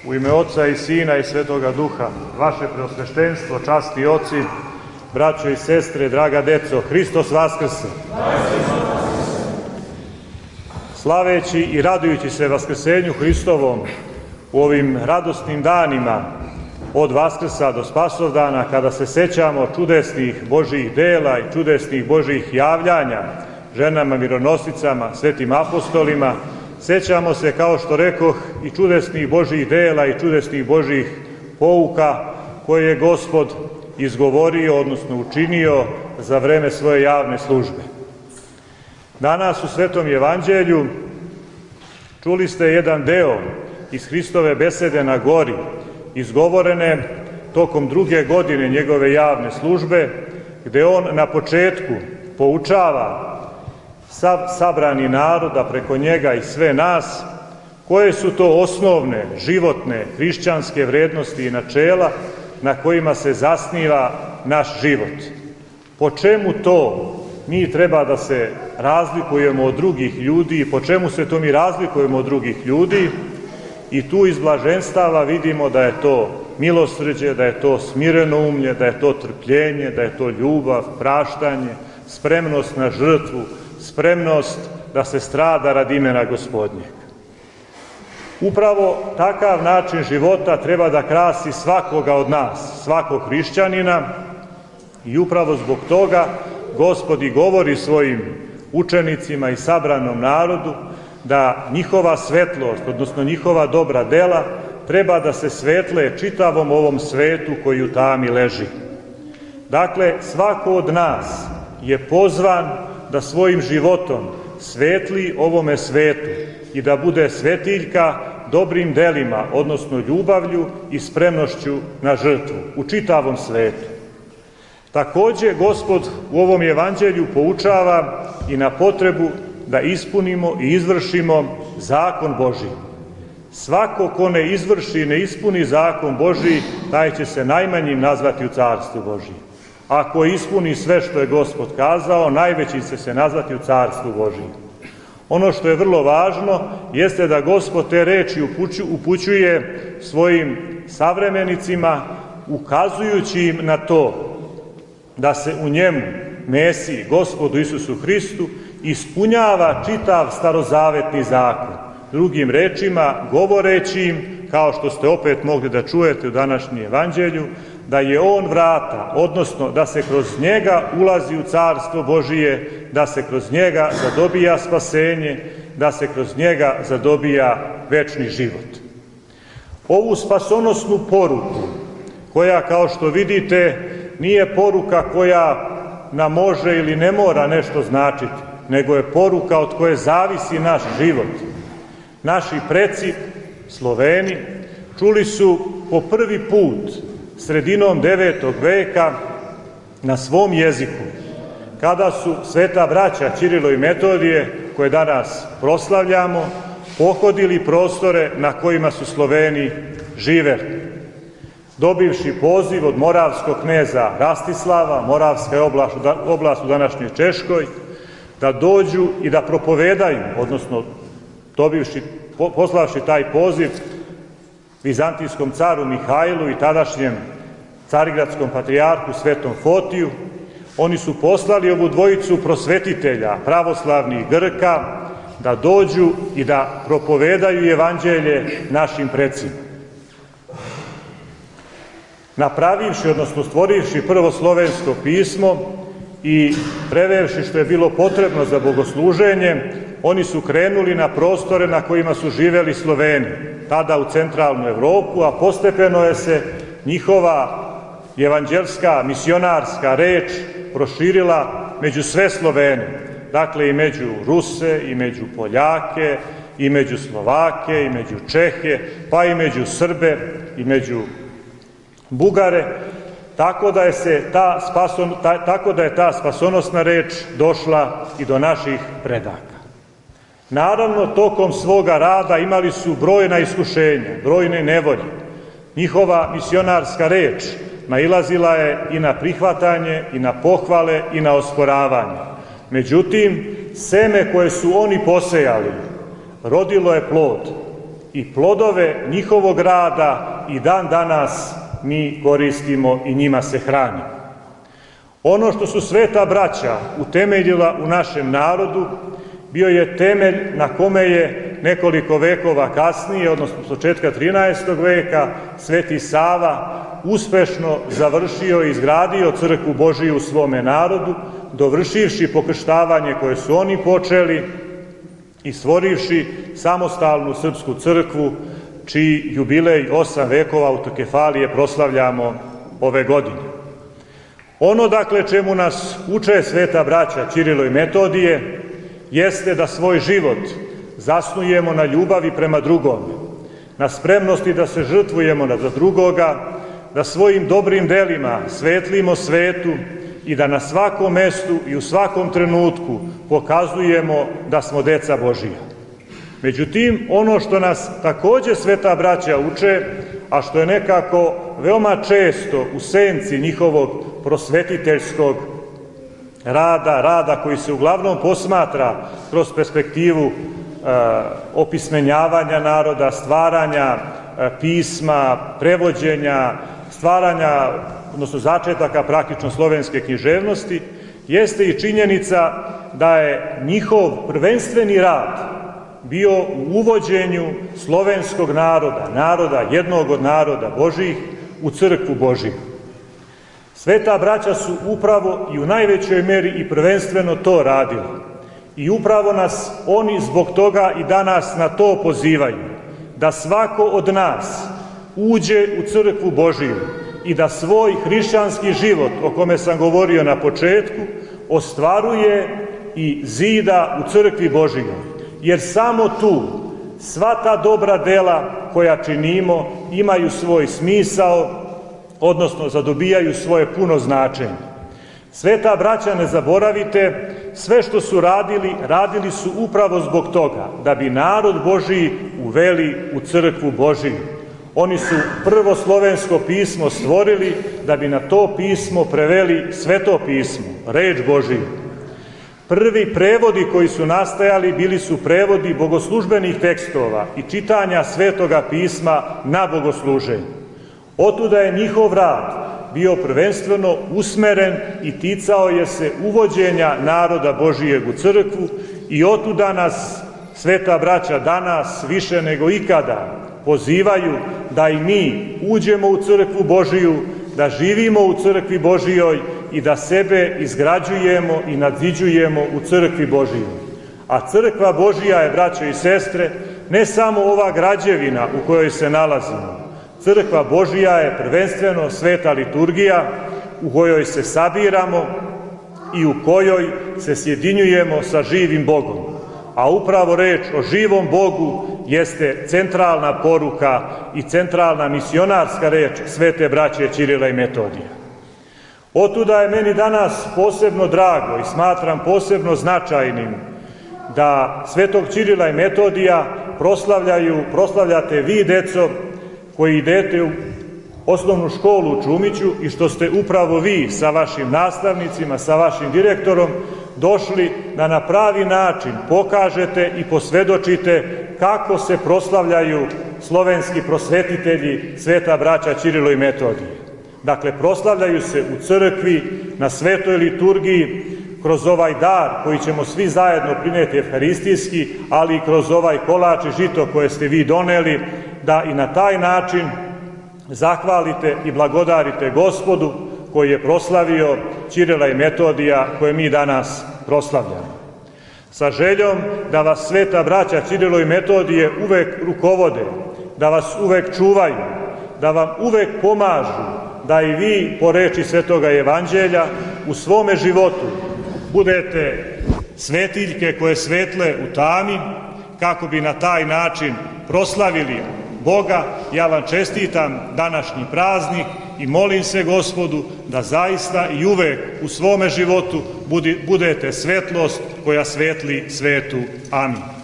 U ime Oca i Sina i Svetoga Duha, vaše preosveštenstvo, časti oci, braćo i sestre, draga deco, Hristos vaskrse! Slaveći i radujući se vaskrsenju Hristovom u ovim radosnim danima od Vaskrsa do Spasovdana, kada se sećamo čudesnih Božjih dela i čudesnih Božjih javljanja ženama mironosicama, svetim apostolima, sećamo se, kao što rekoh, i čudesnih Božjih dela i čudesnih Božjih pouka koje je Gospod izgovorio, odnosno učinio za vreme svoje javne službe. Danas u Svetom Evanđelju čuli ste jedan deo iz Hristove besede na gori, izgovorene tokom 2. godine njegove javne službe, gde on na početku poučava sav sabrani narod, a preko njega i sve nas, koje su to osnovne, životne, hrišćanske vrednosti i načela na kojima se zasniva naš život. Po čemu to mi treba da se razlikujemo od drugih ljudi i po čemu se to mi razlikujemo od drugih ljudi? I tu iz blaženstava vidimo da je to milosrđe, da je to smirenoumlje, da je to trpljenje, da je to ljubav, praštanje, spremnost na žrtvu, spremnost da se strada radi imena Gospodnjeg. Upravo takav način života treba da krasi svakoga od nas, svakog hrišćanina, i upravo zbog toga Gospod i govori svojim učenicima i sabranom narodu da njihova svetlost, odnosno njihova dobra dela, treba da se svetle čitavom ovom svetu koji u tami leži. Dakle, svako od nas je pozvan da svojim životom svetli ovome svetu i da bude svetiljka dobrim delima, odnosno ljubavlju i spremnošću na žrtvu u čitavom svetu. Takođe, Gospod u ovom evanđelju poučava i na potrebu da ispunimo i izvršimo zakon Božji. Svako ko ne izvrši i ne ispuni zakon Božji, taj će se najmanjim nazvati u Carstvu Božjem. Ako ispuni sve što je Gospod kazao, najveći će se nazvati u Carstvu Božjem. Ono što je vrlo važno jeste da Gospod te reči upućuje svojim savremenicima, ukazujući im na to da se u njemu, Mesiji, Gospodu Isusu Hristu, ispunjava čitav starozavetni zakon. Drugim rečima, govoreći im, kao što ste opet mogli da čujete u današnjem evanđelju, da je on vrata, odnosno da se kroz njega ulazi u Carstvo Božije, da se kroz njega zadobija spasenje, da se kroz njega zadobija večni život. Ovu spasonosnu poruku, koja, kao što vidite, nije poruka koja nam može ili ne mora nešto značiti, nego je poruka od koje zavisi naš život. Naši preci, Sloveni, čuli su po prvi put sredinom 9. veka na svom jeziku, kada su sveta braća Ćirilo i Metodije, koje danas proslavljamo, pohodili prostore na kojima su Sloveni živeli. Dobivši poziv od moravskog kneza Rastislava, Moravska je oblast u današnjoj Češkoj, da dođu i da propovedaju, odnosno poslavši taj poziv vizantijskom caru Mihajlu i tadašnjem carigradskom patrijarhu Svetom Fotiju, oni su poslali ovu dvojicu prosvetitelja, pravoslavnih Grka, da dođu i da propovedaju evanđelje našim precima. Napravivši, odnosno stvorivši prvo slovensko pismo i prevevši što je bilo potrebno za bogosluženje, oni su krenuli na prostore na kojima su živeli Sloveni, tada u centralnu Evropu, a postepeno je se njihova evanđelska, misionarska reč proširila među sve Slovene, dakle i među Ruse, i među Poljake, i među Slovake, i među Čehe, pa i među Srbe, i među Bugare, tako da je ta spasonosna reč došla i do naših predaka. Naravno, tokom svoga rada imali su brojna iskušenja, brojne nevolje. Njihova misionarska reč nailazila je i na prihvatanje, i na pohvale, i na osporavanje. Međutim, seme koje su oni posejali rodilo je plod. i plodove njihovog rada i dan danas mi koristimo i njima se hranimo. Ono što su sveta braća utemeljila u našem narodu bio je temelj na kome je nekoliko vekova kasnije, odnosno početka 13. veka, Sveti Sava uspešno završio i izgradio crkvu Božiju u svome narodu, dovršivši pokrštavanje koje su oni počeli i stvorivši samostalnu srpsku crkvu, čiji jubilej 8 vekova autokefalije proslavljamo ove godine. Ono, dakle, čemu nas uče sveta braća Ćirilo i Metodije, jeste da svoj život zasnujemo na ljubavi prema drugome, na spremnosti da se žrtvujemo za drugoga, da svojim dobrim delima svetlimo svetu i da na svakom mestu i u svakom trenutku pokazujemo da smo deca Božija. Međutim, ono što nas takođe sveta braća uče, a što je nekako veoma često u senci njihovog prosvetiteljskog rada koji se uglavnom posmatra kroz perspektivu opismenjavanja naroda, stvaranja pisma, prevođenja, stvaranja, odnosno začetaka praktično slovenske književnosti, jeste i činjenica da je njihov prvenstveni rad bio u uvođenju slovenskog naroda, jednog od naroda Božih, u crkvu Božiju. Sveta braća su upravo i u najvećoj meri i prvenstveno to radili. I upravo nas oni zbog toga i danas na to pozivaju, da svako od nas uđe u crkvu Božiju i da svoj hrišćanski život, o kome sam govorio na početku, ostvaruje i zida u crkvi Božijoj. Jer samo tu sva ta dobra dela koja činimo imaju svoj smisao, odnosno zadobijaju svoje puno značenje. Sveta braća, ne zaboravite, sve što su radili su upravo zbog toga, da bi narod Božiji uveli u crkvu Božiju. Oni su prvo slovensko pismo stvorili, da bi na to pismo preveli sveto pismo, reč Božiju. Prvi prevodi koji su nastajali bili su prevodi bogoslužbenih tekstova i čitanja svetoga pisma na bogosluženju. Otuda je njihov rad bio prvenstveno usmeren i ticao je se uvođenja naroda Božijeg u crkvu i otuda nas sveta braća danas više nego ikada pozivaju da i mi uđemo u crkvu Božiju, da živimo u crkvi Božijoj i da sebe izgrađujemo i nadziđujemo u crkvi Božijoj. A crkva Božija je, braćo i sestre, ne samo ova građevina u kojoj se nalazimo. Crkva Božija je prvenstveno sveta liturgija u kojoj se sabiramo i u kojoj se sjedinjujemo sa živim Bogom. A upravo reč o živom Bogu jeste centralna poruka i centralna misionarska reč svete braće Ćirila i Metodija. Otuda je meni danas posebno drago i smatram posebno značajnim da svetog Ćirila i Metodija proslavljate vi, deco, koji idete u osnovnu školu u Čumiću i što ste upravo vi sa vašim nastavnicima, sa vašim direktorom došli da na pravi način pokažete i posvedočite kako se proslavljaju slovenski prosvetitelji sveta braća Ćirilo i Metodije. Dakle, proslavljaju se u crkvi, na svetoj liturgiji, kroz ovaj dar koji ćemo svi zajedno prineti evharistijski, ali i kroz ovaj kolač i žito koje ste vi doneli, da i na taj način zahvalite i blagodarite Gospodu koji je proslavio Ćirila i Metodija koje mi danas proslavljamo. Sa željom da vas sveta braća Ćirilo i Metodije uvek rukovode, da vas uvek čuvaju, da vam uvek pomažu, da i vi po reči svetoga evanđelja u svome životu budete svetiljke koje svetle u tami, kako bi na taj način proslavili Boga. Ja vam čestitam današnji praznik i molim se Gospodu da zaista i uvek u svome životu budete svetlost koja svetli svetu. Amin.